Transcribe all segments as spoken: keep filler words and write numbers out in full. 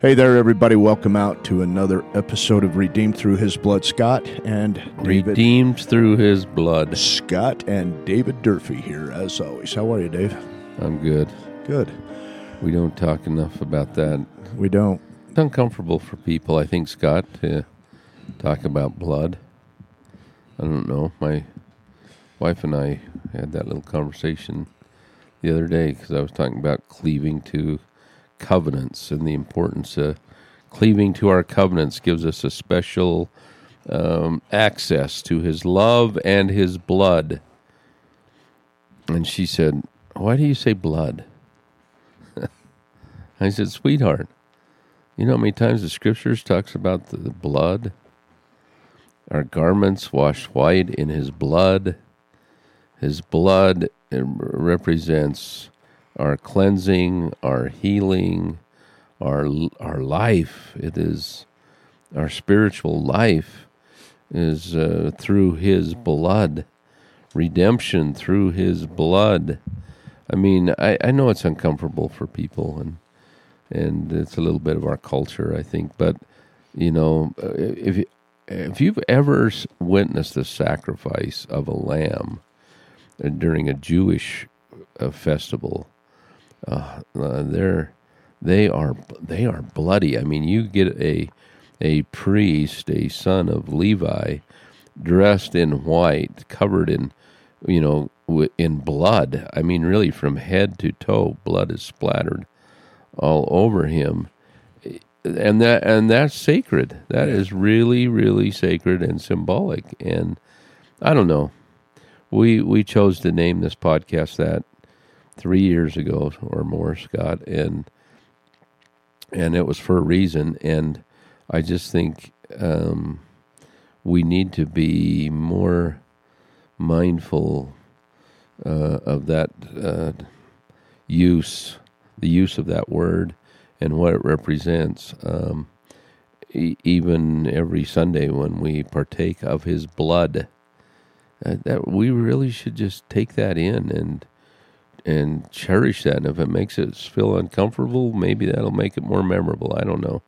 Hey there, everybody. Welcome out to another episode of Redeemed Through His Blood. Scott and David. Redeemed Through His Blood. Scott and David Durfee here, as always. How are you, Dave? I'm good. Good. We don't talk enough about that. We don't. It's uncomfortable for people, I think, Scott, to talk about blood. I don't know. My wife and I had that little conversation the other day because I was talking about cleaving to covenants and the importance of cleaving to our covenants gives us a special um, access to His love and His blood. And she said, "Why do you say blood?" I said, "Sweetheart, you know how many times the Scriptures talks about the, the blood? Our garments washed white in His blood. His blood represents our cleansing, our healing, our our life. It is our spiritual life is uh, through His blood, redemption through His blood." I mean, I, I know it's uncomfortable for people, and and it's a little bit of our culture, I think. But you know, if you, if you've ever witnessed the sacrifice of a lamb during a Jewish uh, festival, Uh, uh, they're they are they are bloody. I mean, you get a a priest, a son of Levi, dressed in white, covered in, you know, w- in blood. I mean, really, from head to toe, blood is splattered all over him, and that and that's sacred. That is really, really sacred and symbolic. And I don't know. We we chose to name this podcast that three years ago or more, Scott, and and it was for a reason. And I just think um, we need to be more mindful uh, of that uh, use, the use of that word, and what it represents. Um, e- even every Sunday when we partake of His blood, uh, that we really should just take that in and. and cherish that. And if it makes us feel uncomfortable, maybe that'll make it more memorable. I don't know.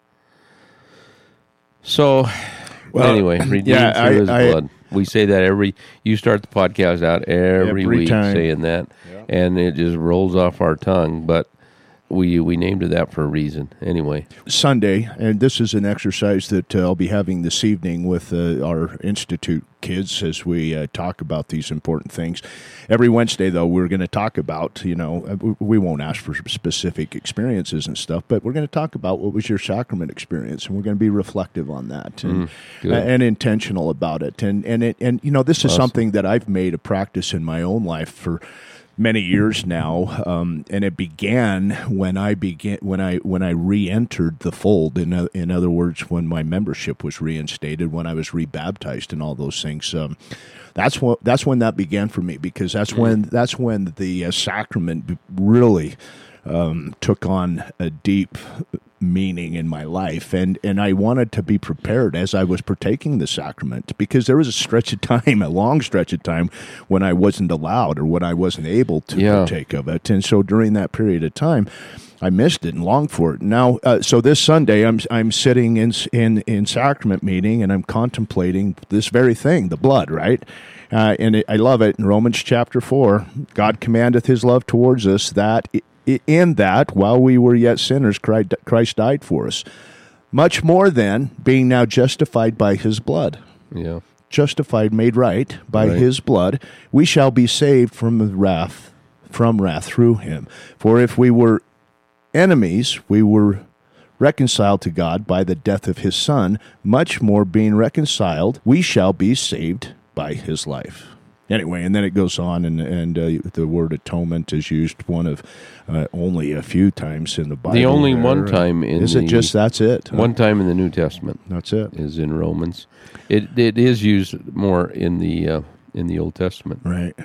So, well, anyway, redeemed yeah, through I, His I, blood. We say that every, you start the podcast out every, Every week time. saying that, Yeah. and it just rolls off our tongue, but we we named it that for a reason. Anyway. Sunday, and this is an exercise that uh, I'll be having this evening with uh, our Institute kids as we uh, talk about these important things. Every Wednesday, though, we're going to talk about, you know, we won't ask for specific experiences and stuff, but we're going to talk about what was your sacrament experience, and we're going to be reflective on that and, Mm, uh, and intentional about it. And, and, it, and you know, this is Awesome. something that I've made a practice in my own life for many years now, um, and it began when I began when I when I re-entered the fold. In uh, in other words, when my membership was reinstated, when I was rebaptized, and all those things. Um, that's what that's when that began for me, because that's when that's when the uh, sacrament really um, took on a deep meaning in my life, and and I wanted to be prepared as I was partaking the sacrament, because there was a stretch of time, a long stretch of time, when I wasn't allowed or when I wasn't able to Yeah. partake of it, and so during that period of time, I missed it and longed for it. Now, uh, so this Sunday, I'm I'm sitting in in in sacrament meeting, and I'm contemplating this very thing, the blood, right? Uh, and it, I love it in Romans chapter four. God commandeth His love towards us, that in that, while we were yet sinners, Christ died for us. Much more then, being now justified by His blood, Yeah. justified, made right by Right. His blood, we shall be saved from the wrath, from wrath through Him. For if we were enemies, we were reconciled to God by the death of His Son. Much more, being reconciled, we shall be saved by His life. Anyway, and then it goes on, and and uh, the word atonement is used one of uh, only a few times in the Bible. The only there. one time in Is the, it just that's it? huh? one time in the New Testament That's it. is in Romans. It it is used more in the uh, in the Old Testament. Right.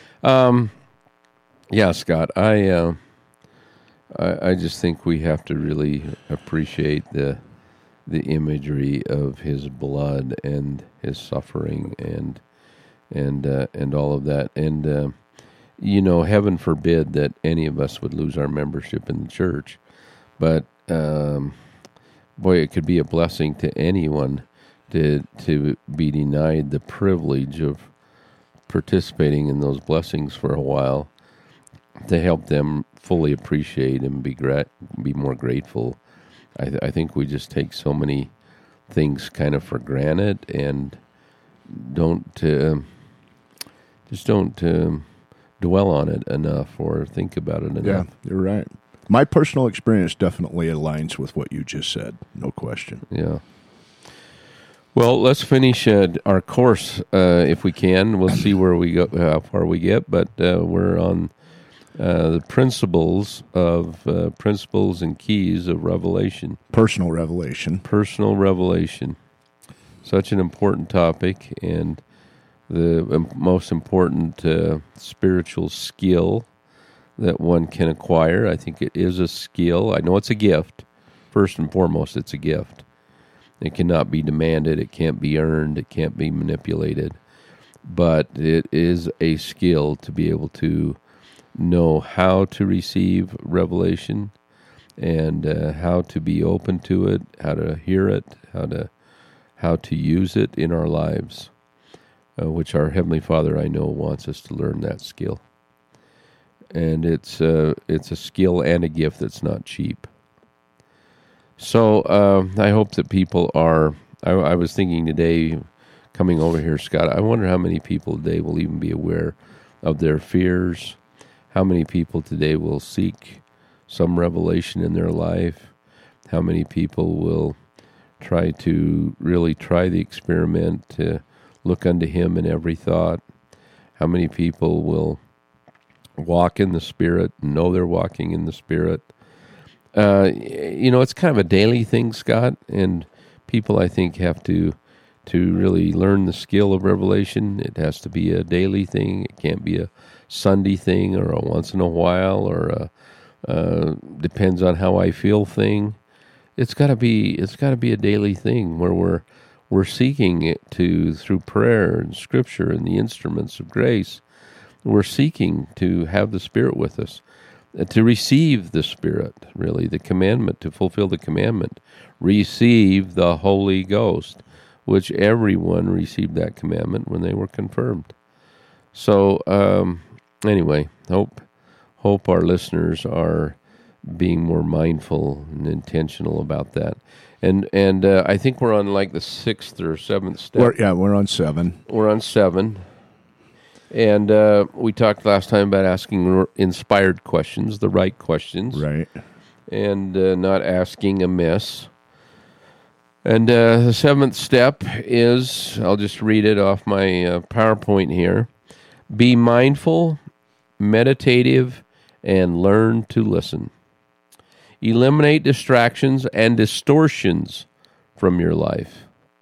Um, yeah, Scott, I, uh, I I just think we have to really appreciate the the imagery of His blood and His suffering and and uh, and all of that. And uh, you know, heaven forbid that any of us would lose our membership in the church, but um, boy, it could be a blessing to anyone to to be denied the privilege of participating in those blessings for a while, to help them fully appreciate and be gra- be more grateful. I, th- I think we just take so many things kind of for granted and don't uh, just don't um, dwell on it enough or think about it enough. Yeah, you're right. My personal experience definitely aligns with what you just said, no question. Yeah. Well, let's finish uh, our course uh, if we can. We'll see where we go, how far we get, but uh, we're on uh, the principles of uh, principles and keys of revelation. Personal revelation. Personal revelation. Such an important topic, and the um, most important uh, spiritual skill that one can acquire. I think it is a skill. I know it's a gift. First and foremost, it's a gift. It cannot be demanded. It can't be earned. It can't be manipulated. But it is a skill to be able to know how to receive revelation and uh, how to be open to it, how to hear it, how to how to use it in our lives, uh, which our Heavenly Father, I know, wants us to learn that skill. And it's uh, it's a skill and a gift that's not cheap. So uh, I hope that people are, I, I was thinking today, coming over here, Scott, I wonder how many people today will even be aware of their fears, how many people today will seek some revelation in their life, how many people will try to really try the experiment to look unto Him in every thought, how many people will walk in the Spirit, know they're walking in the Spirit. Uh, you know, it's kind of a daily thing, Scott, and people, I think, have to to really learn the skill of revelation. It has to be a daily thing. It can't be a Sunday thing or a once in a while or a uh, depends on how I feel thing. It's got to be it's got to be a daily thing where we're we're seeking it to through prayer and Scripture and the instruments of grace. We're seeking to have the Spirit with us, to receive the Spirit, really, the commandment, to fulfill the commandment. Receive the Holy Ghost, which everyone received that commandment when they were confirmed. So, um, anyway, hope hope our listeners are being more mindful and intentional about that. And and uh, I think we're on like the sixth or seventh step. We're, yeah, we're on seven. We're on seven. And uh, we talked last time about asking inspired questions, the right questions. Right. And uh, not asking amiss. And uh, the seventh step is, I'll just read it off my uh, PowerPoint here. Be mindful, meditative, and learn to listen. Eliminate distractions and distortions from your life.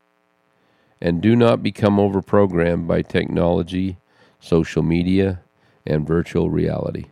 And do not become overprogrammed by technology, social media, and virtual reality.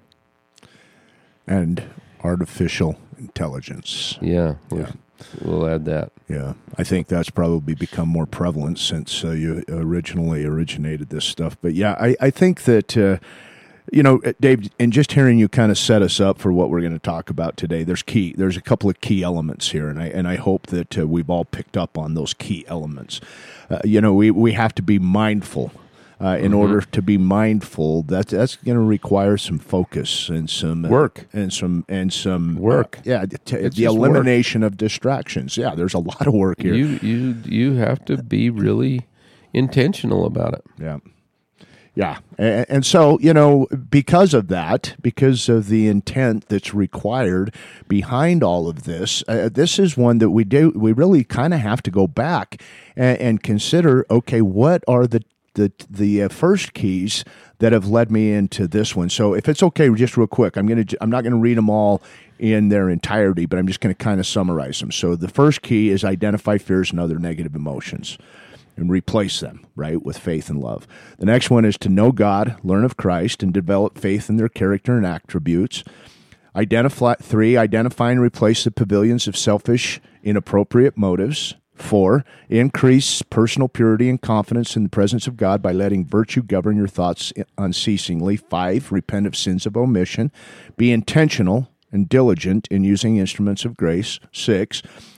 And artificial intelligence. Yeah, we'll, Yeah. we'll add that. Yeah, I think that's probably become more prevalent since uh, you originally originated this stuff. But yeah, I, I think that, uh, you know, Dave, and just hearing you kind of set us up for what we're going to talk about today, there's key, there's a couple of key elements here, and I and I hope that uh, we've all picked up on those key elements. Uh, you know, we, we have to be mindful. Uh, in mm-hmm. order to be mindful, that that's going to require some focus and some uh, work and some and some work. Uh, yeah, t- the elimination work. of distractions. Yeah, there's a lot of work here. You you you have to be really intentional about it. Yeah, yeah, and, and so you know, because of that, because of the intent that's required behind all of this, uh, this is one that we do. We really kind of have to go back and, and consider. Okay, what are the the the uh, first keys that have led me into this one? So if it's okay, just real quick, I'm gonna I'm not gonna read them all in their entirety, but I'm just gonna kind of summarize them. So the first key is identify fears and other negative emotions and replace them, right, with faith and love. The next one is to know God, learn of Christ, and develop faith in their character and attributes. Identify three, identify and replace the pavilions of selfish, inappropriate motives. Four, increase personal purity and confidence in the presence of God by letting virtue govern your thoughts unceasingly. Five, repent of sins of omission. Be intentional and diligent in using instruments of grace. Six,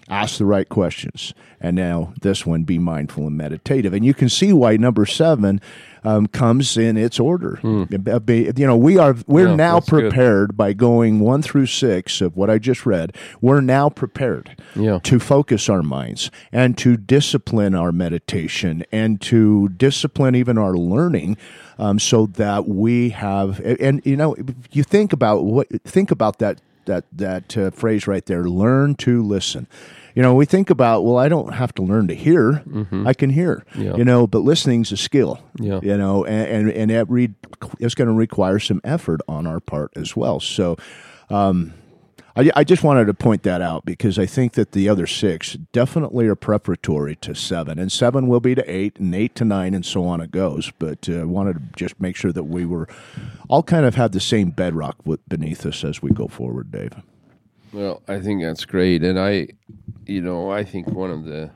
Ask the right questions. And now this one, be mindful and meditative. And you can see why number seven um, comes in its order. Hmm. You know, we are we're Yeah, now that's good. prepared by going one through six of what I just read. We're now prepared Yeah. to focus our minds and to discipline our meditation and to discipline even our learning, um, so that we have. And, and you know, you think about what think about that that that uh, phrase right there. Learn to listen. You know, we think about, well, I don't have to learn to hear. Mm-hmm. I can hear. Yeah. You know, but listening's a skill. Yeah. You know, and and, and it re- it's going to require some effort on our part as well. So, um, I, I just wanted to point that out because I think that the other six definitely are preparatory to seven, and seven will be to eight, and eight to nine, and so on it goes. But I uh, wanted to just make sure that we were all kind of had the same bedrock beneath us as we go forward, Dave. Well, I think that's great, and I, you know, I think one of the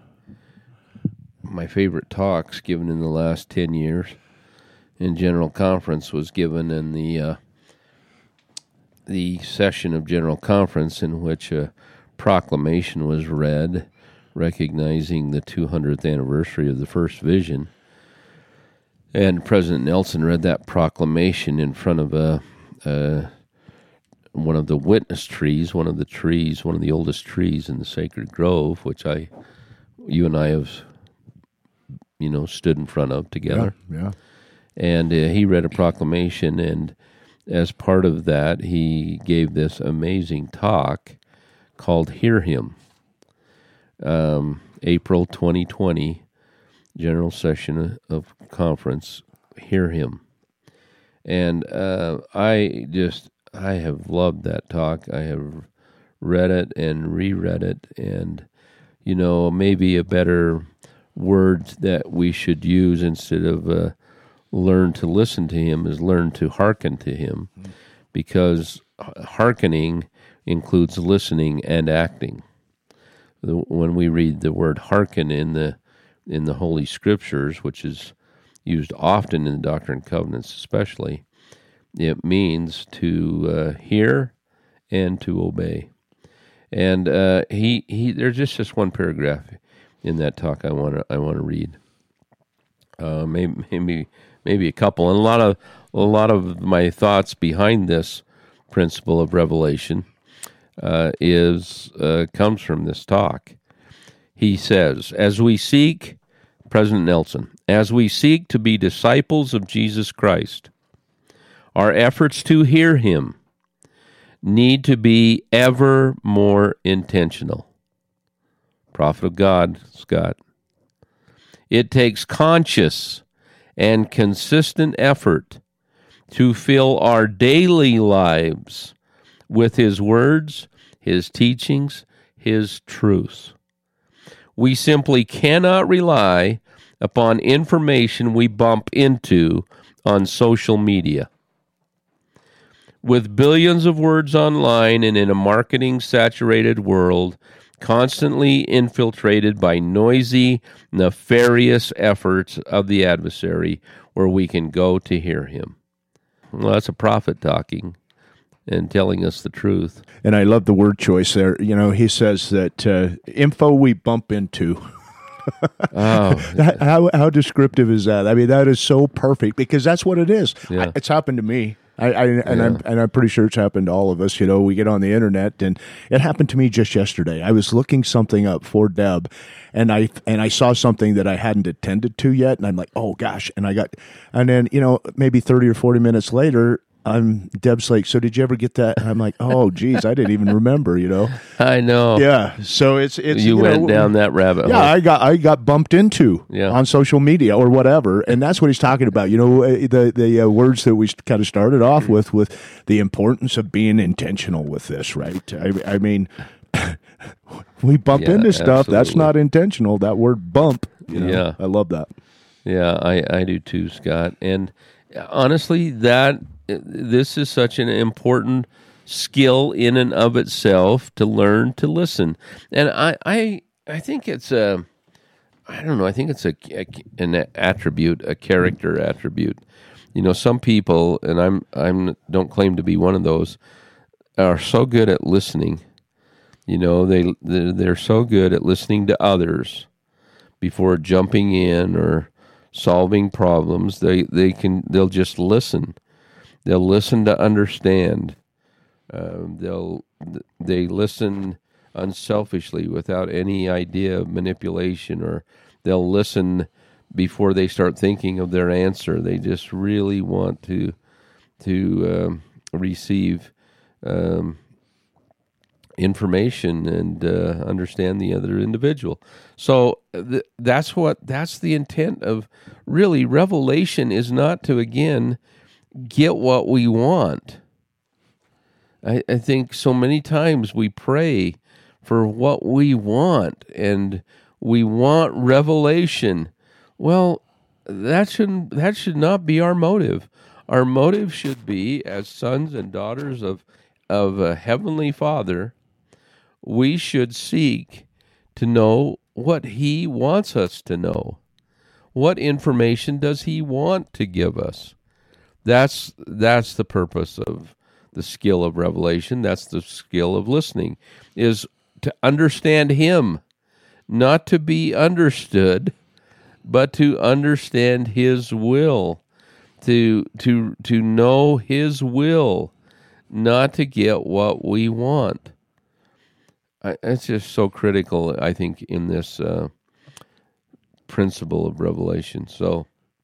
my favorite talks given in the last ten years in General Conference was given in the uh, the session of General Conference in which a proclamation was read recognizing the two hundredth anniversary of the first vision, and President Nelson read that proclamation in front of a. a one of the witness trees, one of the trees, one of the oldest trees in the Sacred Grove, which I, you and I have, you know, stood in front of together. Yeah. yeah. And uh, he read a proclamation, and as part of that, he gave this amazing talk called Hear Him. Um, April twenty twenty, General Session of Conference, Hear Him. And uh, I just... I have loved that talk. I have read it and reread it, and, you know, maybe a better word that we should use instead of uh, learn to listen to him is learn to hearken to him, mm-hmm. because hearkening includes listening and acting. When we read the word hearken in the in the Holy Scriptures, which is used often in the Doctrine and Covenants especially, it means to uh, hear and to obey. And uh, he he there's just, just one paragraph in that talk I want to I want to read. Uh, maybe maybe maybe a couple, and a lot of a lot of my thoughts behind this principle of revelation uh, is uh, comes from this talk. He says, as we seek, President Nelson, as we seek to be disciples of Jesus Christ, our efforts to hear him need to be ever more intentional. Prophet of God, Scott. It takes conscious and consistent effort to fill our daily lives with his words, his teachings, his truths. We simply cannot rely upon information we bump into on social media. With billions of words online and in a marketing-saturated world, constantly infiltrated by noisy, nefarious efforts of the adversary, where we can go to hear him. Well, that's a prophet talking and telling us the truth. And I love the word choice there. You know, he says that uh, info we bump into. Oh, that, how how descriptive is that? I mean, that is so perfect because that's what it is. Yeah. I, it's happened to me. I, I and Yeah. I'm and I'm pretty sure it's happened to all of us. You know, we get on the internet, and it happened to me just yesterday. I was looking something up for Deb, and I and I saw something that I hadn't attended to yet, and I'm like, oh gosh, and I got, and then you know maybe thirty or forty minutes later, I'm Deb's like, so did you ever get that? And I'm like, oh geez, I didn't even remember. You know, I know. yeah. So it's it's You, you went know, down that rabbit yeah, hole. I got I got bumped into Yeah. on social media or whatever, and that's what he's talking about. You know, uh, the the uh, words that we kind of started off with, with the importance of being intentional with this, right? I, I mean, we bump Yeah, into stuff that's absolutely. not intentional. That word "bump," you know, Yeah. I love that. Yeah, I, I do too, Scott. And honestly, that this is such an important skill in and of itself to learn to listen. And I I, I think it's a, I don't know, I think it's a, a an attribute, a character attribute. You know, some people, and I'm I'm don't claim to be one of those, are so good at listening. You know, they they're, they're so good at listening to others before jumping in or solving problems. They they can they'll just listen. They'll listen to understand. Um, they'll they listen unselfishly without any idea of manipulation, or they'll listen before they start thinking of their answer. They just really want to to um, receive um, information and uh, understand the other individual. So th- that's what that's the intent of really revelation, is not to again get what we want. I, I think so many times we pray for what we want, and we want revelation. Well, that shouldn't that should not be our motive. Our motive should be, as sons and daughters of of a heavenly Father, we should seek to know what He wants us to know. What information does He want to give us? That's that's the purpose of the skill of revelation. That's the skill of listening, is to understand Him, not to be understood, but to understand His will, to to to know His will, not to get what we want. I, it's just so critical, I think, in this uh, principle of revelation. So,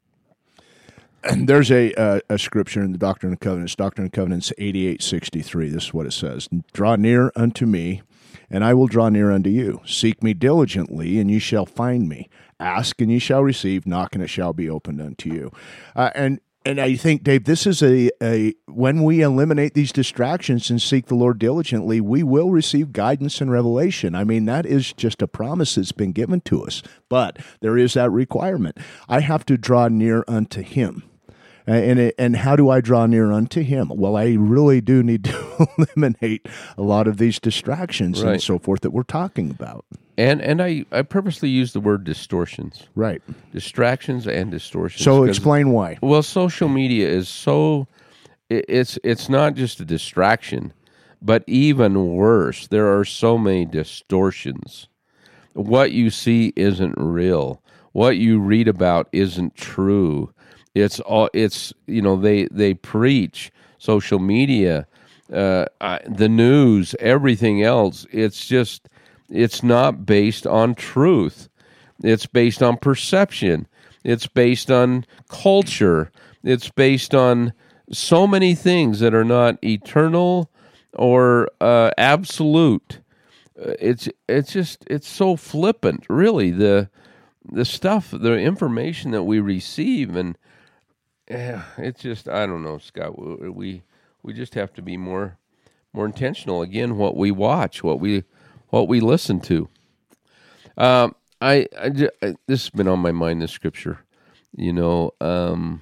and there's a uh, a scripture in the Doctrine and Covenants, Doctrine and Covenants eighty-eight sixty-three. This is what it says: "Draw near unto me, and I will draw near unto you. Seek me diligently, and ye shall find me. Ask, and ye shall receive. Knock, and it shall be opened unto you." Uh, and and I think, Dave, this is a, a when we eliminate these distractions and seek the Lord diligently, we will receive guidance and revelation. I mean, that is just a promise that's been given to us. But there is that requirement. I have to draw near unto Him. And it, and how do I draw near unto Him? Well, I really do need to eliminate a lot of these distractions right. and so forth that we're talking about. And and I, I purposely use the word distortions. Right. Distractions and distortions. So explain why. Well, social media is so, it, it's it's not just a distraction, but even worse, there are so many distortions. What you see isn't real. What you read about isn't true. It's all. It's you know they they preach social media, uh, I, the news, everything else. It's just it's not based on truth. It's based on perception. It's based on culture. It's based on so many things that are not eternal or uh, absolute. It's it's just it's so flippant, really. The the stuff, the information that we receive, and yeah, it's just, I don't know, Scott. We we just have to be more more intentional. Again, what we watch, what we what we listen to. Um, I, I, I this has been on my mind. This scripture, you know. Um,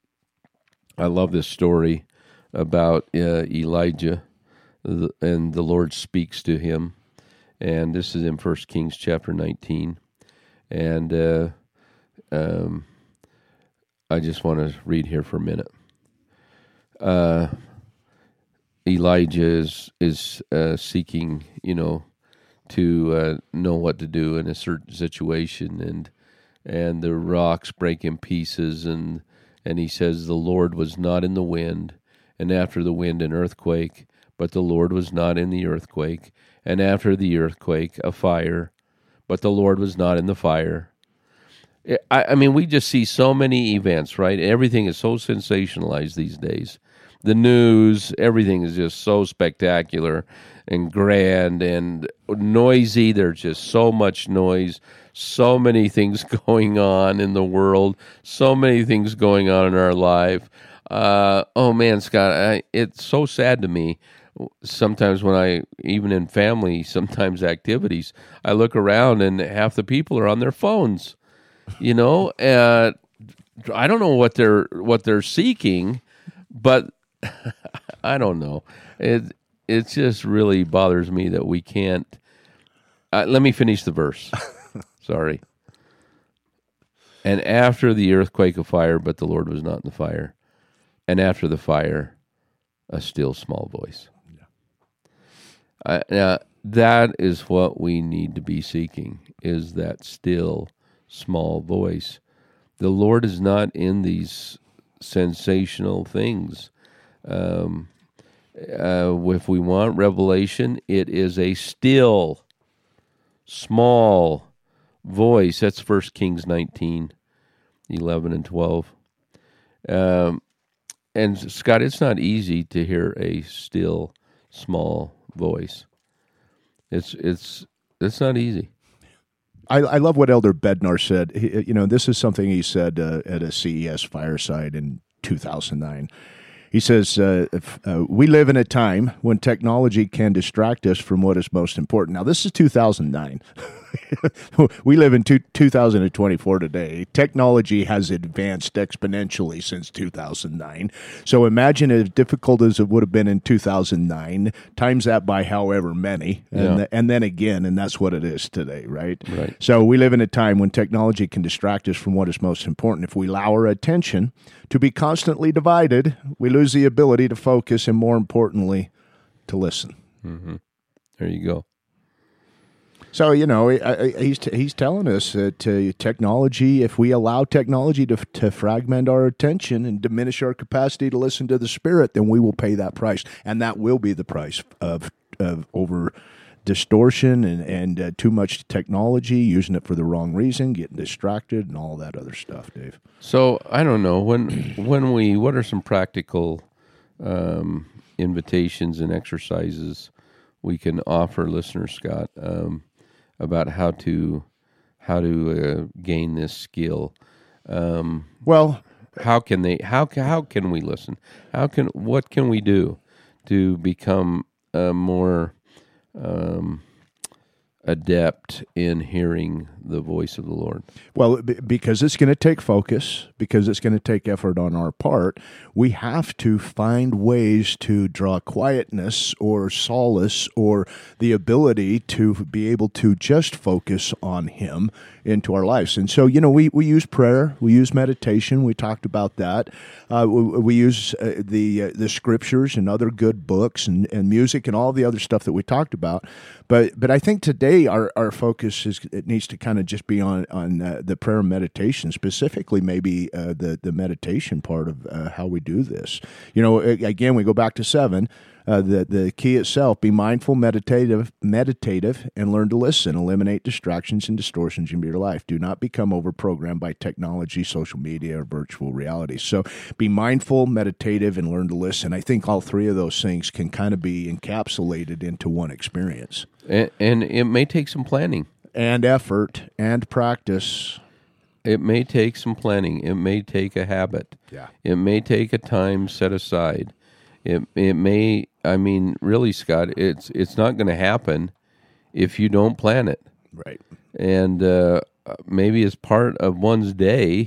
I love this story about uh, Elijah, and the Lord speaks to him, and this is in First Kings chapter nineteen, and uh, um. I just want to read here for a minute. Uh, Elijah is is uh, seeking, you know, to uh, know what to do in a certain situation, and and the rocks break in pieces, and and he says the Lord was not in the wind, and after the wind an earthquake, but the Lord was not in the earthquake, and after the earthquake a fire, but the Lord was not in the fire. I, I mean, we just see so many events, right? Everything is so sensationalized these days. The news, everything is just so spectacular and grand and noisy. There's just so much noise, so many things going on in the world, so many things going on in our life. Uh, oh, man, Scott, I, it's so sad to me. Sometimes when I, even in family, sometimes activities, I look around and half the people are on their phones. You know, uh, I don't know what they're what they're seeking, but I don't know. It it just really bothers me that we can't. Uh, let me finish the verse. Sorry. And after the earthquake, a fire, but the Lord was not in the fire. And after the fire, a still small voice. Yeah. Uh, now, that is what we need to be seeking, is that still, small voice. The Lord is not in these sensational things. Um, uh, if we want revelation, it is a still, small voice. That's First Kings nineteen, eleven and twelve. Um, and Scott, it's not easy to hear a still, small voice. It's it's it's not easy. I, I love what Elder Bednar said. He, you know, this is something he said uh, at a C E S fireside in two thousand nine. He says, uh, if, uh, we live in a time when technology can distract us from what is most important. Now, this is two thousand nine. We live in two, two thousand twenty-four today. Technology has advanced exponentially since two thousand nine. So imagine as difficult as it would have been in two thousand nine, times that by however many, and, Yeah. th- and then again, and that's what it is today, right? Right. So we live in a time when technology can distract us from what is most important. If we allow our attention to be constantly divided, we lose the ability to focus and, more importantly, to listen. Mm-hmm. There you go. So, you know, I- I- he's t- he's telling us that uh, technology, if we allow technology to, to fragment our attention and diminish our capacity to listen to the Spirit, then we will pay that price. And that will be the price of, of over distortion and, and uh, too much technology, using it for the wrong reason, getting distracted, and all that other stuff, Dave. So I don't know when when we what are some practical um, invitations and exercises we can offer listeners, Scott, um, about how to how to uh, gain this skill. Um, Well, how can they? How ca- how can we listen? How can what can we do to become uh, more um, adept in hearing the voice of the Lord? Well, b- because it's going to take focus, because it's going to take effort on our part, we have to find ways to draw quietness or solace or the ability to be able to just focus on Him into our lives. And so, you know, we, we use prayer, we use meditation, we talked about that. Uh, we, we use uh, the uh, the scriptures and other good books and, and music and all the other stuff that we talked about. But but I think today our, our focus is it needs to kind of just be on on uh, the prayer and meditation, specifically maybe uh, the the meditation part of uh, how we do this. You know, again, we go back to seven. Uh, the the key itself: be mindful, meditative, meditative, and learn to listen. Eliminate distractions and distortions in your life. Do not become overprogrammed by technology, social media, or virtual reality. So, be mindful, meditative, and learn to listen. I think all three of those things can kind of be encapsulated into one experience. And, and it may take some planning. And effort and practice. It may take some planning. It may take a habit. Yeah. It may take a time set aside. It it may. I mean, really, Scott, it's it's not going to happen if you don't plan it. Right. And uh, maybe as part of one's day.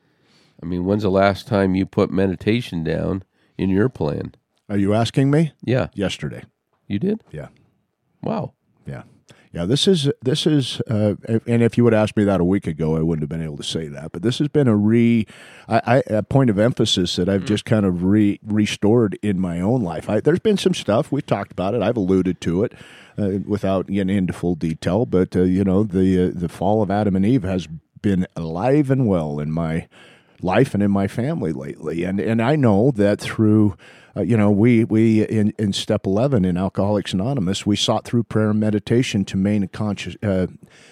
I mean, when's the last time you put meditation down in your plan? Are you asking me? Yeah, Yesterday. you did. Yeah. Wow. Yeah. Yeah, this is, this is, uh, and if you would ask me that a week ago, I wouldn't have been able to say that. But this has been a re, I, I, a point of emphasis that I've just kind of re, restored in my own life. I, there's been some stuff, we've talked about it, I've alluded to it uh, without getting into full detail. But, uh, you know, the, uh, the fall of Adam and Eve has been alive and well in my life and in my family lately. And, and I know that through... Uh, you know, we we in, in step eleven in Alcoholics Anonymous, we sought through prayer and meditation to main conscious uh,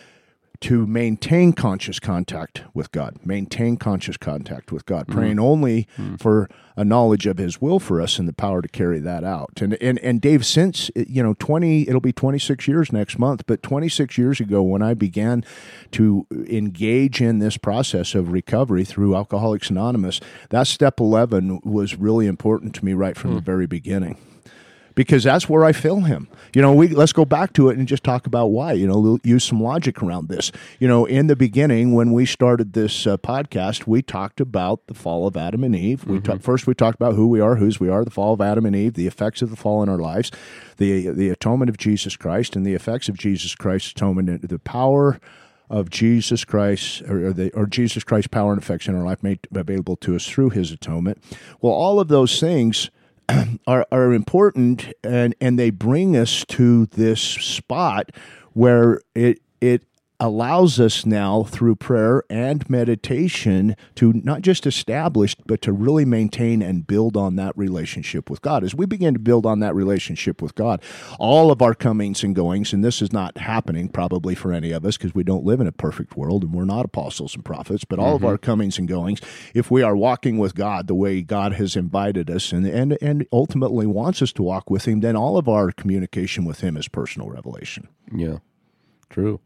to maintain conscious contact with God, maintain conscious contact with God, praying mm. only mm. for a knowledge of His will for us and the power to carry that out. And and and Dave, since you know, twenty, it'll be twenty-six years next month, but twenty-six years ago when I began to engage in this process of recovery through Alcoholics Anonymous, that step eleven was really important to me right from mm. the very beginning. Because that's where I feel Him. You know, we let's go back to it and just talk about why. You know, use some logic around this. You know, in the beginning, when we started this uh, podcast, we talked about the fall of Adam and Eve. We mm-hmm. ta- first we talked about who we are, whose we are, the fall of Adam and Eve, the effects of the fall in our lives, the the atonement of Jesus Christ, and the effects of Jesus Christ's atonement, the power of Jesus Christ, or the or Jesus Christ's power and effects in our life made available to us through His atonement. Well, all of those things are, are important, and, and they bring us to this spot where it it allows us now through prayer and meditation to not just establish, but to really maintain and build on that relationship with God. As we begin to build on that relationship with God, all of our comings and goings, and this is not happening probably for any of us because we don't live in a perfect world and we're not apostles and prophets, but all mm-hmm. of our comings and goings, if we are walking with God the way God has invited us and, and, and ultimately wants us to walk with Him, then all of our communication with Him is personal revelation. Yeah, true.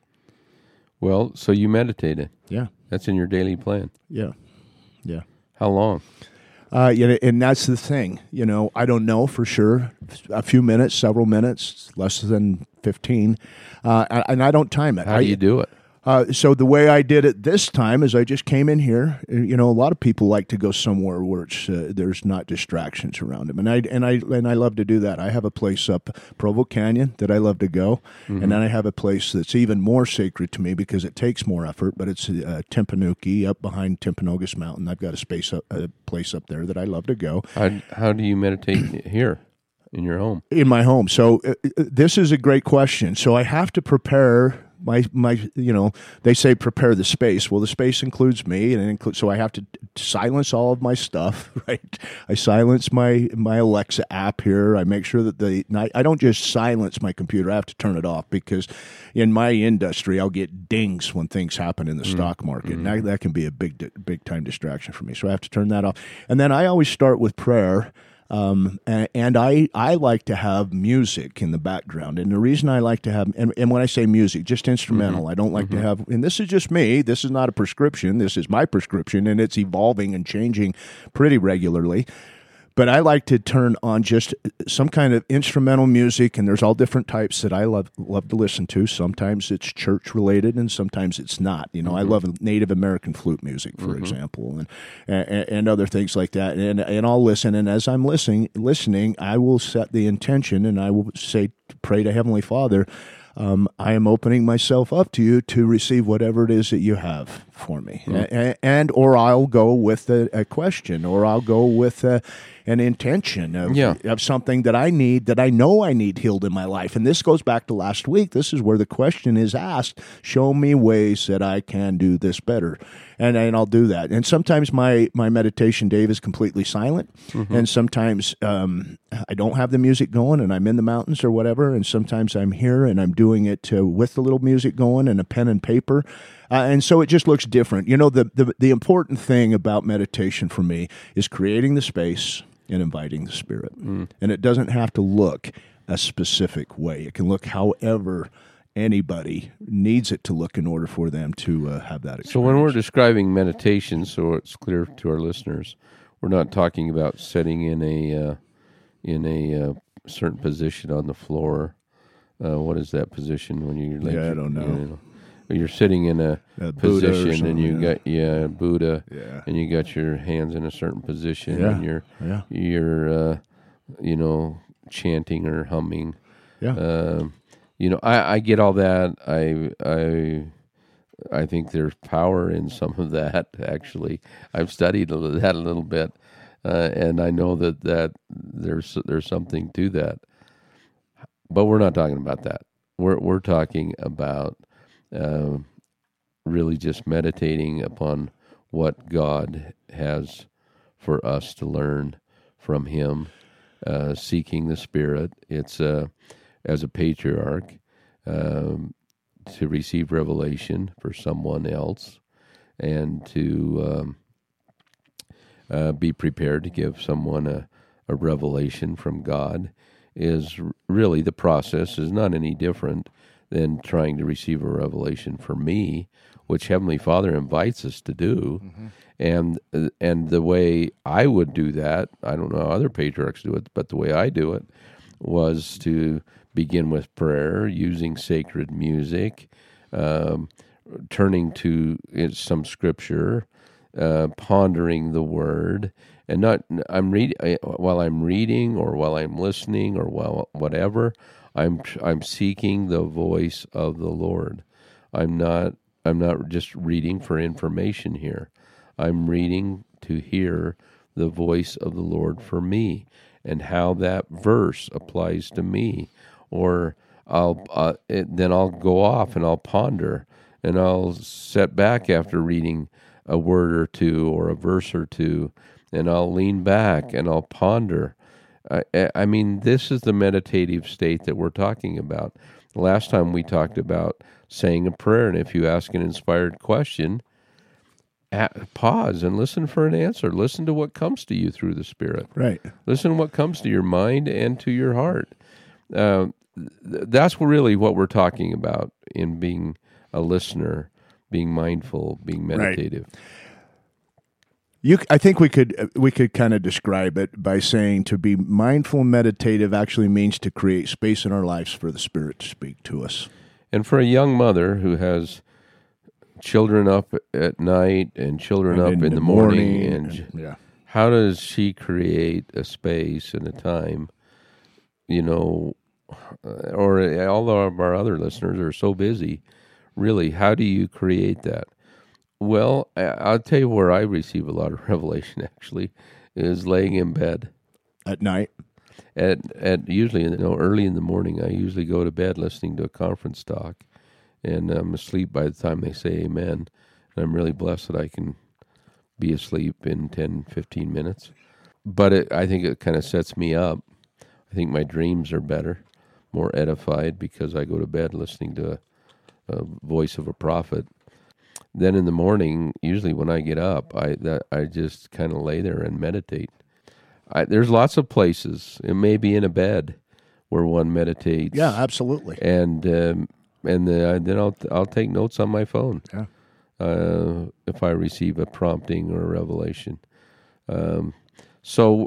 Well, so you meditated. Yeah. That's in your daily plan. Yeah. Yeah. How long? Uh, yeah, and that's the thing. You know, I don't know for sure. A few minutes, several minutes, less than fifteen. Uh, and I don't time it. How do you do it? Uh, so the way I did it this time is I just came in here. You know, a lot of people like to go somewhere where it's, uh, there's not distractions around them, and I and I and I love to do that. I have a place up Provo Canyon that I love to go, mm-hmm. and then I have a place that's even more sacred to me because it takes more effort. But it's uh, Timpanookie up behind Timpanogos Mountain. I've got a space up, a place up there that I love to go. How, how do you meditate here? In your home? In my home. So uh, this is a great question. So I have to prepare my, my, you know, they say prepare the space. Well, the space includes me, and it includes, so I have to silence all of my stuff, right? I silence my, my Alexa app here. I make sure that the, I don't just silence my computer. I have to turn it off because in my industry, I'll get dings when things happen in the mm-hmm. stock market. Mm-hmm. And that, that can be a big, big time distraction for me. So I have to turn that off. And then I always start with prayer. Um, and, and I, I like to have music in the background. And the reason I like to have, and, and when I say music, just instrumental, mm-hmm. I don't like mm-hmm. to have, and this is just me, this is not a prescription, this is my prescription, and it's evolving and changing pretty regularly. But I like to turn on just some kind of instrumental music, and there's all different types that I love love to listen to. Sometimes it's church related, and sometimes it's not. You know, mm-hmm. I love Native American flute music, for mm-hmm. example, and, and and other things like that. And and I'll listen, and as I'm listening, listening, I will set the intention, and I will say, pray to Heavenly Father. Um, I am opening myself up to you to receive whatever it is that you have for me. Mm. And, and or I'll go with a, a question, or I'll go with a, an intention of, yeah. of something that I need, that I know I need healed in my life. And this goes back to last week. This is where the question is asked, show me ways that I can do this better. And, and I'll do that. And sometimes my, my meditation, Dave, is completely silent. Mm-hmm. And sometimes um, I don't have the music going and I'm in the mountains or whatever. And sometimes I'm here and I'm doing it uh, with the little music going and a pen and paper. Uh, and so it just looks different. You know, the, the, the important thing about meditation for me is creating the space and inviting the Spirit. Mm. And it doesn't have to look a specific way. It can look however anybody needs it to look in order for them to uh, have that experience. So when we're describing meditation, so it's clear to our listeners, we're not talking about sitting in a uh, in a uh, certain position on the floor. Uh, what is that position when you? Yeah, I don't know. You know you're sitting in a, a position, and you yeah. got yeah Buddha, yeah. and you got your hands in a certain position, yeah. and you're yeah. you're uh, you know chanting or humming. Yeah. Uh, You know, I, I get all that. I I I think there's power in some of that. Actually, I've studied that a little bit, uh, and I know that, that there's there's something to that. But we're not talking about that. We're we're talking about uh, really just meditating upon what God has for us to learn from Him, uh, seeking the Spirit. It's a uh, as a patriarch, um, to receive revelation for someone else, and to um, uh, be prepared to give someone a, a revelation from God is really the process is not any different than trying to receive a revelation for me, which Heavenly Father invites us to do. Mm-hmm. And and the way I would do that, I don't know how other patriarchs do it, but the way I do it was to begin with prayer, using sacred music, um, turning to some scripture, uh, pondering the word, and not. I'm reading while I'm reading, or while I'm listening, or while whatever. I'm I'm seeking the voice of the Lord. I'm not. I'm not just reading for information here. I'm reading to hear the voice of the Lord for me. and how that verse applies to me. Or I'll uh, it, then I'll go off and I'll ponder, and I'll sit back after reading a word or two or a verse or two, and I'll lean back and I'll ponder. I, I mean, this is the meditative state that we're talking about. Last time we talked about saying a prayer, and if you ask an inspired question, at, pause and listen for an answer. Listen to what comes to you through the Spirit. Right. Listen to what comes to your mind and to your heart. Uh, th- that's really what we're talking about in being a listener, being mindful, being meditative. Right. You, I think we could we could kind of describe it by saying to be mindful and meditative actually means to create space in our lives for the Spirit to speak to us. And for a young mother who has children up at night and children And up in in, the the morning, morning, and and- yeah. how does she create a space and a time, you know, uh, or all of our other listeners are so busy, really, how do you create that? Well, I- I'll tell you where I receive a lot of revelation, actually, is laying in bed. At night. At at usually, you know, early in the morning, I usually go to bed listening to a conference talk, and I'm asleep by the time they say amen. And I'm really blessed that I can be asleep in ten, fifteen minutes. But it, I think it kind of sets me up. I think my dreams are better, more edified, because I go to bed listening to a, a voice of a prophet. Then in the morning, usually when I get up, I that I just kind of lay there and meditate. I, there's lots of places. It may be in a bed where one meditates. Yeah, absolutely. And um, and then, then I'll I'll take notes on my phone. Yeah. Uh, if I receive a prompting or a revelation. Um, so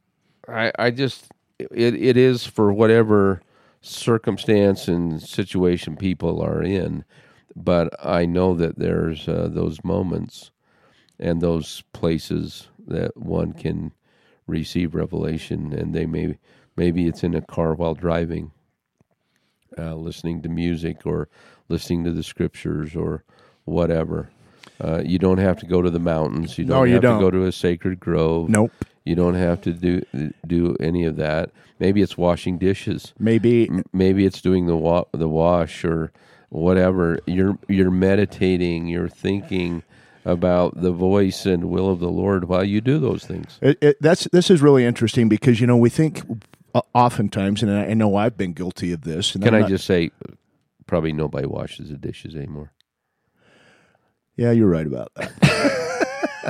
I I just it it is for whatever circumstance and situation people are in. But I know that there's uh, those moments and those places that one can receive revelation, and they may maybe it's in a car while driving, uh, listening to music or listening to the scriptures or whatever. Uh, you don't have to go to the mountains. You don't No, you have don't. to go to a sacred grove. Nope. You don't have to do do any of that. Maybe it's washing dishes. Maybe M- Maybe it's doing the wa- the wash or whatever. You're you're meditating. You're thinking about the voice and will of the Lord while you do those things. It, it, that's this is really interesting because you know we think uh, oftentimes, and I, I know I've been guilty of this. And Can I'm I not- just say, probably nobody washes the dishes anymore. Yeah, you're right about that.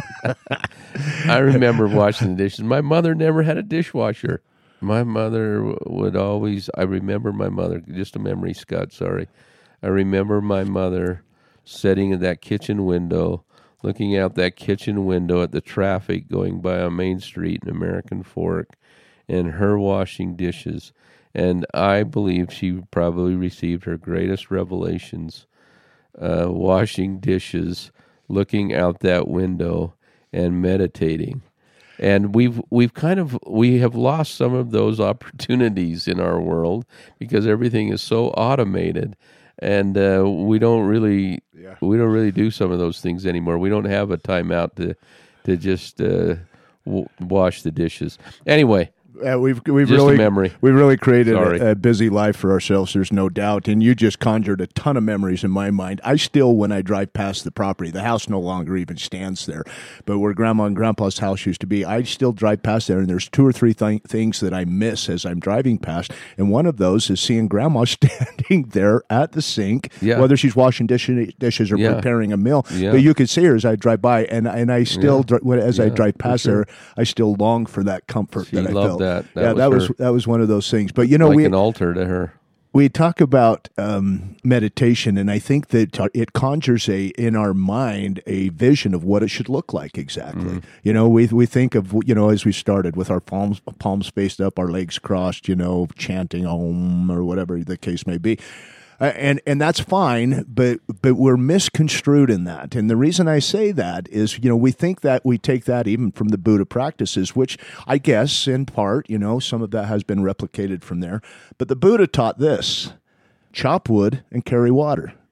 I remember washing the dishes. My mother never had a dishwasher. My mother would always, I remember my mother, just a memory, Scott, sorry. I remember my mother sitting in that kitchen window, looking out that kitchen window at the traffic going by on Main Street in American Fork, and her washing dishes. And I believe she probably received her greatest revelations uh, washing dishes, looking out that window, and meditating. And we've we've kind of we have lost some of those opportunities in our world because everything is so automated, and uh, we don't really Yeah. we don't really do some of those things anymore. We don't have a timeout to to just uh, w- wash the dishes. Anyway, Uh, we've we've Just a really memory. we've really created Sorry. a, a busy life for ourselves. There's no doubt, and you just conjured a ton of memories in my mind. I still, when I drive past the property, the house no longer even stands there, but where Grandma and Grandpa's house used to be, I still drive past there, and there's two or three th- things that I miss as I'm driving past, and one of those is seeing Grandma standing there at the sink, Yeah. whether she's washing dishes, dishes or Yeah. preparing a meal. Yeah. But you could see her as I drive by, and and I still, Yeah. dri- when- as I Yeah, drive for past sure. there, I still long for that comfort She that I loved felt. that. That yeah, was that was her- that was one of those things. But you know, like we an altar to her. we talk about um, meditation, and I think that it conjures a in our mind a vision of what it should look like exactly. Mm-hmm. You know, we we think of you know as we started with our palms palms spaced up, our legs crossed, you know, chanting Om or whatever the case may be. Uh, and and that's fine, but but we're misconstrued in that. And the reason I say that is, you know, we think that we take that even from the Buddha practices, which I guess in part, you know, some of that has been replicated from there. But the Buddha taught this: chop wood and carry water.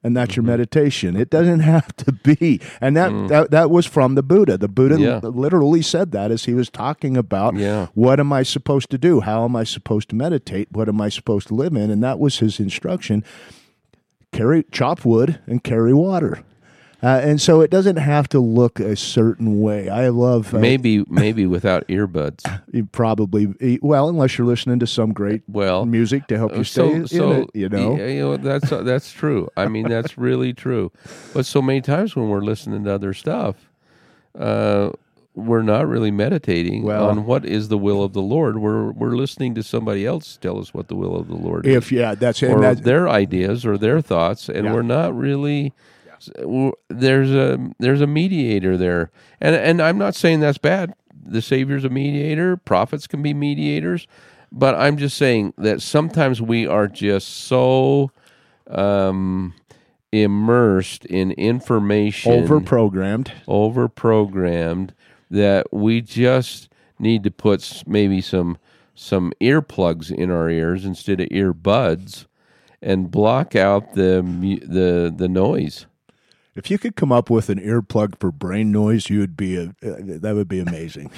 and that's your meditation. It doesn't have to be. And that, mm. that that was from the Buddha. The Buddha yeah. literally said that as he was talking about yeah. what am I supposed to do? How am I supposed to meditate? What am I supposed to live in? And that was his instruction. Carry, chop wood and carry water. Uh, and so it doesn't have to look a certain way. I love uh, maybe maybe without earbuds. You probably well, unless you're listening to some great well music to help you stay so, so, in it. You know, yeah, you know that's uh, that's true. I mean, that's really true. But so many times when we're listening to other stuff, uh, we're not really meditating well, on what is the will of the Lord. We're we're listening to somebody else tell us what the will of the Lord if, is. If yeah, that's or that's, their ideas or their thoughts, and yeah. we're not really. There's a there's a mediator there, and and I'm not saying that's bad. The Savior's a mediator. Prophets can be mediators, but I'm just saying that sometimes we are just so um, immersed in information, overprogrammed, overprogrammed that we just need to put maybe some some earplugs in our ears instead of earbuds, and block out the the the noise. If you could come up with an earplug for brain noise, you would be a, uh, that would be amazing.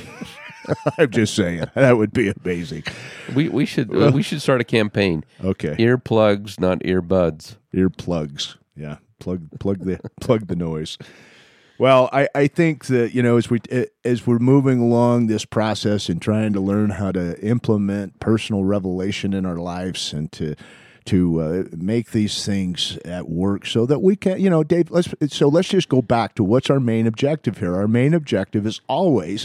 I'm just saying that would be amazing. We we should uh, we should start a campaign. Okay, earplugs, not earbuds. Earplugs, yeah. Plug plug the plug the noise. Well, I, I think that you know as we as we're moving along this process and trying to learn how to implement personal revelation in our lives and to. to uh, make these things at work so that we can, you know, Dave, let's, so let's just go back to what's our main objective here. Our main objective is always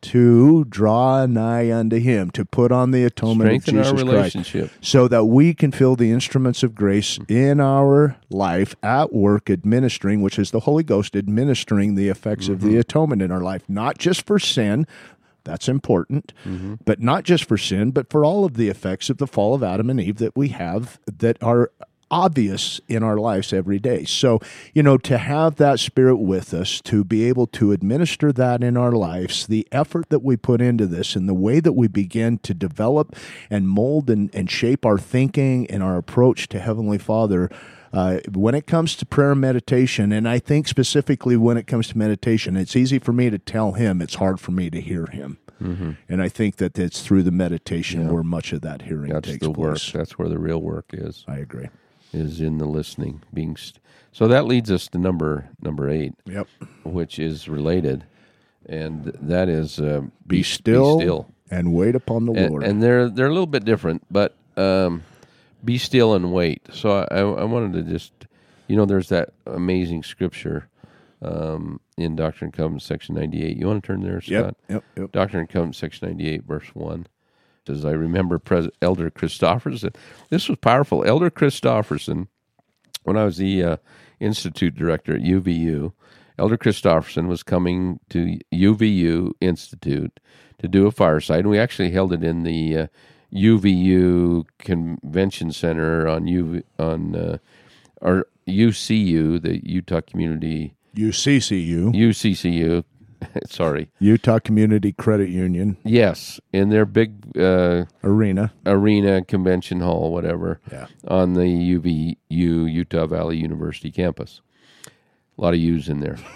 to draw nigh unto him, to put on the atonement Strengthen of Jesus our relationship. Christ, so that we can fill the instruments of grace in our life at work, administering, which is the Holy Ghost, administering the effects mm-hmm. of the atonement in our life, not just for sin. That's important, mm-hmm. but not just for sin, but for all of the effects of the fall of Adam and Eve that we have that are obvious in our lives every day. So, you know, to have that Spirit with us, to be able to administer that in our lives, the effort that we put into this and the way that we begin to develop and mold and, and shape our thinking and our approach to Heavenly Father, Uh, when it comes to prayer and meditation, and I think specifically when it comes to meditation, it's easy for me to tell him, it's hard for me to hear him. Mm-hmm. And I think that it's through the meditation yeah. where much of that hearing That's takes the place. Work. That's where the real work is. I agree. Is in the listening. Being st- So that leads us to number number eight, yep. which is related, and that is uh, be, be, still be still and wait upon the and, Lord. And they're, they're a little bit different, but um, be still and wait. So I, I wanted to just... You know, there's that amazing scripture um, in Doctrine and Covenants, section ninety-eight. You want to turn there, Scott? Yep, yep, yep. Doctrine and Covenants, section ninety-eight, verse one. As I remember Pres- Elder Christofferson. This was powerful. Elder Christofferson, when I was the uh, Institute Director at U V U, Elder Christofferson was coming to U V U Institute to do a fireside, and we actually held it in the uh, U V U Convention Center on U V, on uh, or U C U, the Utah Community... U C C U. U C C U, sorry. Utah Community Credit Union. Yes, in their big... Uh, arena. Arena, convention hall, whatever, yeah. on the U V U, Utah Valley University campus. A lot of U's in there.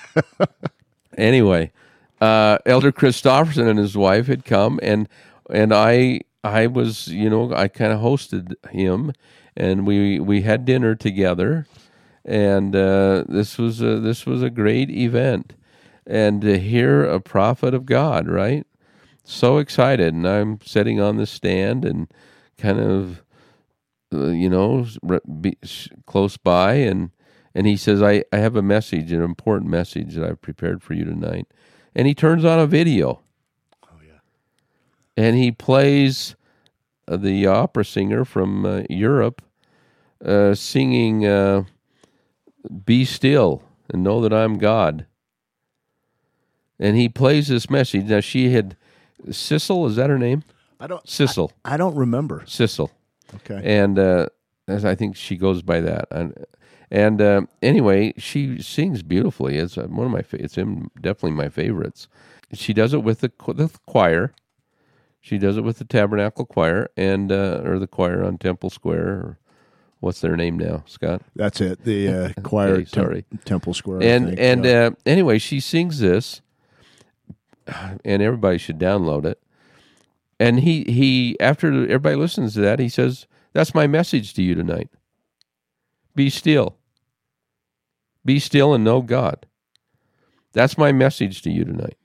Anyway, uh, Elder Christofferson and his wife had come, and and I I was, you know, I kind of hosted him, and we we had dinner together, and uh, this was a, this was a great event, and to hear a prophet of God, right? So excited, and I'm sitting on the stand and kind of, uh, you know, be close by, and and he says, I, I have a message, an important message that I've prepared for you tonight, and he turns on a video. Oh yeah, and he plays uh, the opera singer from uh, Europe uh, singing uh, "Be Still and Know That I'm God," and he plays this message. Now she had. Sissel, is that her name? I don't. Sissel. I, I don't remember. Sissel. Okay. And uh, as I think she goes by that. And, and uh, anyway, she sings beautifully. It's one of my. It's in, definitely my favorites. She does it with the, the choir. She does it with the Tabernacle Choir and uh, or the choir on Temple Square or what's their name now, Scott? That's it. The uh, choir Okay, at sorry. Tem- Temple Square. I And think. and Yeah. uh, anyway, she sings this, and everybody should download it. And he he after everybody listens to that, he says, "That's my message to you tonight. Be still. Be still and know God. That's my message to you tonight."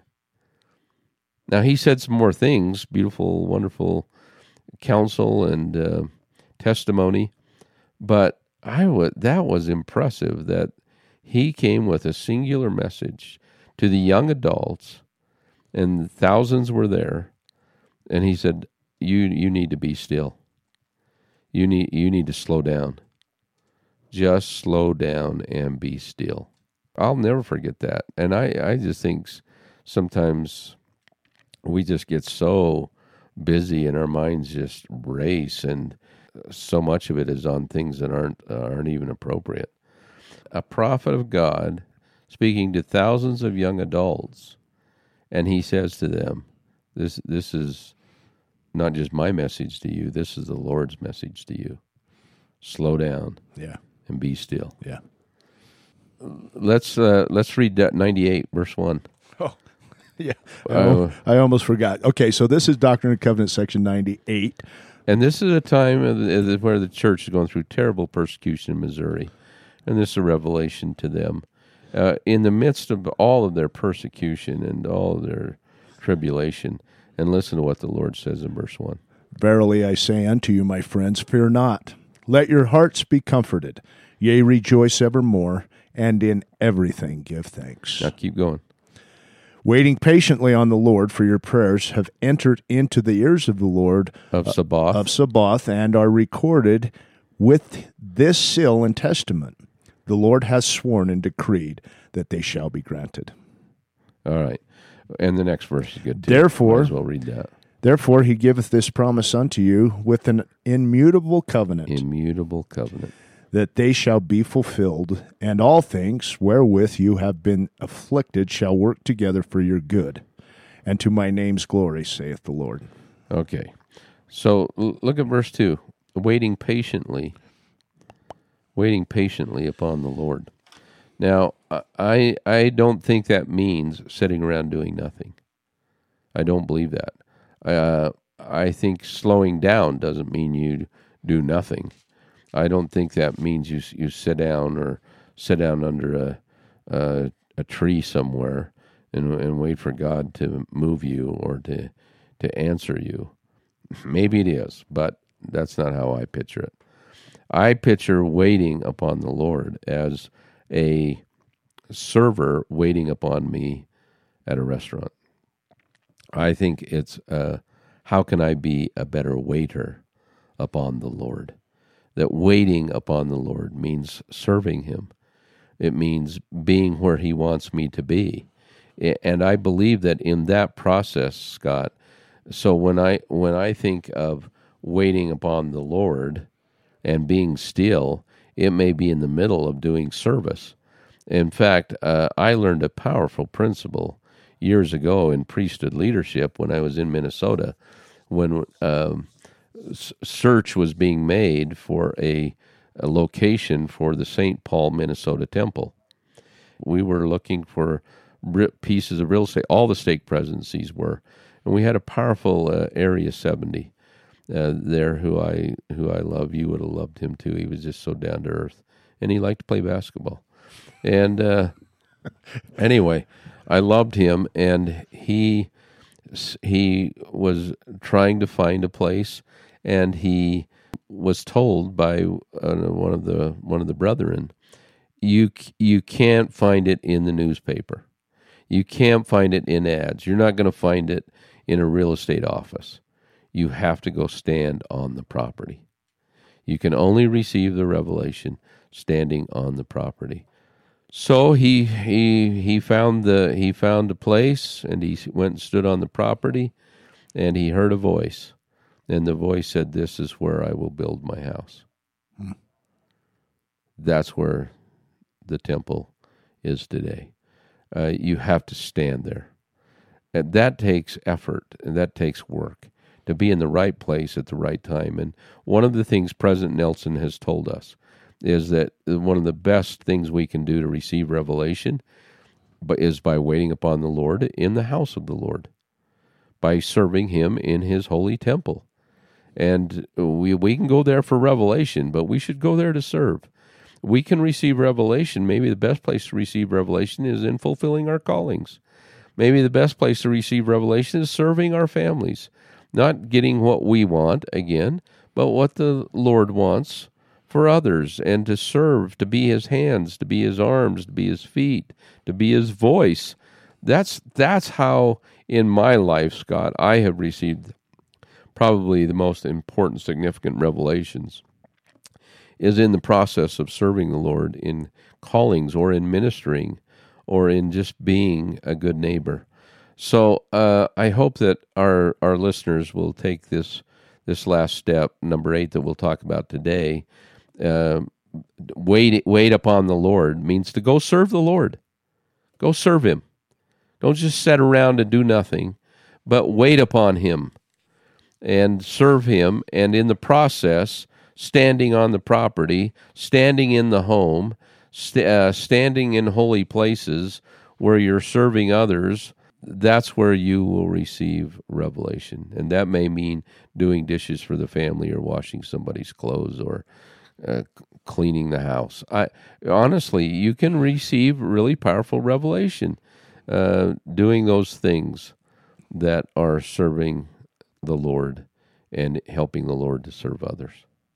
Now, he said some more things, beautiful, wonderful counsel and uh, testimony, but I w- that was impressive that he came with a singular message to the young adults, and thousands were there, and he said, you you need to be still. You need you need to slow down. Just slow down and be still. I'll never forget that. And I, I just think sometimes we just get so busy and our minds just race, and so much of it is on things that aren't uh, aren't even appropriate. A prophet of God speaking to thousands of young adults, and he says to them, this this is not just my message to you, this is the Lord's message to you. Slow down Yeah. and be still. Yeah. Let's uh, let's read that ninety-eight, verse one. Oh, yeah. Uh, Oh, I almost forgot. Okay, so this is Doctrine and Covenants, section ninety-eight. And this is a time of the, of the- where the church is going through terrible persecution in Missouri. And this is a revelation to them. Uh, in the midst of all of their persecution and all of their tribulation. And listen to what the Lord says in verse one. Verily I say unto you, my friends, fear not. Let your hearts be comforted. Yea, rejoice evermore, and in everything give thanks. Now keep going. Waiting patiently on the Lord, for your prayers have entered into the ears of the Lord Of Sabaoth. of Sabaoth, and are recorded with this seal and testament. The Lord has sworn and decreed that they shall be granted. All right. And the next verse is good too. Therefore- Might as well read that. Therefore he giveth this promise unto you with an immutable covenant, Immutable covenant. that they shall be fulfilled, and all things wherewith you have been afflicted shall work together for your good, and to my name's glory, saith the Lord. Okay. So l- look at verse two. Waiting patiently. Waiting patiently upon the Lord. Now, I I don't think that means sitting around doing nothing. I don't believe that. Uh, I think slowing down doesn't mean you do nothing. I don't think that means you you sit down or sit down under a a, a tree somewhere and and wait for God to move you or to to answer you. Maybe it is, but that's not how I picture it. I picture waiting upon the Lord as a server waiting upon me at a restaurant. I think it's uh, how can I be a better waiter upon the Lord? That waiting upon the Lord means serving Him. It means being where He wants me to be. And I believe that in that process, Scott, so when I when I think of waiting upon the Lord and being still, it may be in the middle of doing service. In fact, uh, I learned a powerful principle years ago in priesthood leadership when I was in Minnesota, when um, search was being made for a, a location for the Saint Paul, Minnesota temple. We were looking for pieces of real estate. All the stake presidencies were. And we had a powerful uh, Area seventy uh, there who I who I love. You would have loved him too. He was just so down to earth. And he liked to play basketball. And uh, anyway, I loved him, and he he was trying to find a place, and he was told by uh, one of the one of the brethren, you you can't find it in the newspaper, you can't find it in ads, you're not going to find it in a real estate office. You have to go stand on the property. You can only receive the revelation standing on the property. So he he he found the he found a place, and he went and stood on the property, and he heard a voice, and the voice said, "This is where I will build my house." Hmm. That's where the temple is today. Uh, you have to stand there, and that takes effort, and that takes work to be in the right place at the right time. And one of the things President Nelson has told us is that one of the best things we can do to receive revelation but is by waiting upon the Lord in the house of the Lord, by serving him in his holy temple. And we we can go there for revelation, but we should go there to serve. We can receive revelation. Maybe the best place to receive revelation is in fulfilling our callings. Maybe the best place to receive revelation is serving our families, not getting what we want, again, but what the Lord wants for others, and to serve, to be his hands, to be his arms, to be his feet, to be his voice. That's that's how, in my life, Scott, I have received probably the most important, significant revelations, is in the process of serving the Lord in callings or in ministering or in just being a good neighbor. So uh, I hope that our, our listeners will take this this last step, number eight, that we'll talk about today. Uh, wait, wait upon the Lord means to go serve the Lord. Go serve him. Don't just sit around and do nothing, but wait upon him and serve him, and in the process, standing on the property, standing in the home, st- uh, standing in holy places where you're serving others, that's where you will receive revelation. And that may mean doing dishes for the family or washing somebody's clothes or uh, cleaning the house. I honestly, you can receive really powerful revelation uh, doing those things that are serving the Lord and helping the Lord to serve others.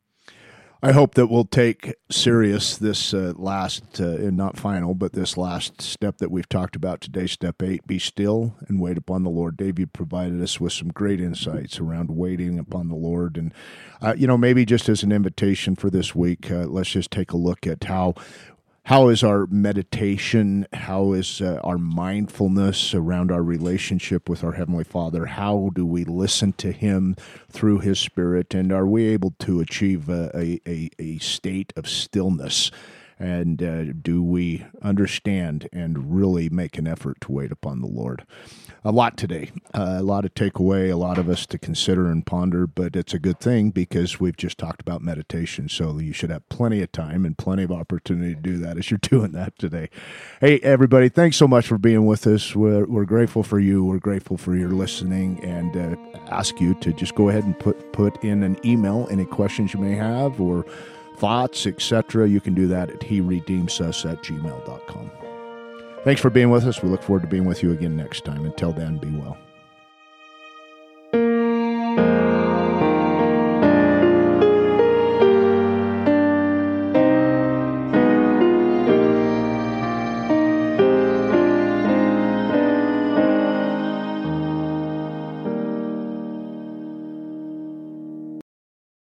I hope that we'll take serious this uh, last, uh, not final, but this last step that we've talked about today, step eight, be still and wait upon the Lord. Dave, you provided us with some great insights around waiting upon the Lord. And, uh, you know, maybe just as an invitation for this week, uh, let's just take a look at how How is our meditation? How is uh, our mindfulness around our relationship with our Heavenly Father? How do we listen to Him through His Spirit? And are we able to achieve a, a, a state of stillness? And uh, do we understand and really make an effort to wait upon the Lord? A lot today, uh, a lot to take away, a lot of us to consider and ponder, but it's a good thing because we've just talked about meditation, so you should have plenty of time and plenty of opportunity to do that as you're doing that today. Hey, everybody, thanks so much for being with us. We're, we're grateful for you. We're grateful for your listening, and uh, ask you to just go ahead and put, put in an email, any questions you may have or thoughts, et cetera. You can do that at he redeems us at gmail dot com. Thanks for being with us. We look forward to being with you again next time. Until then, be well.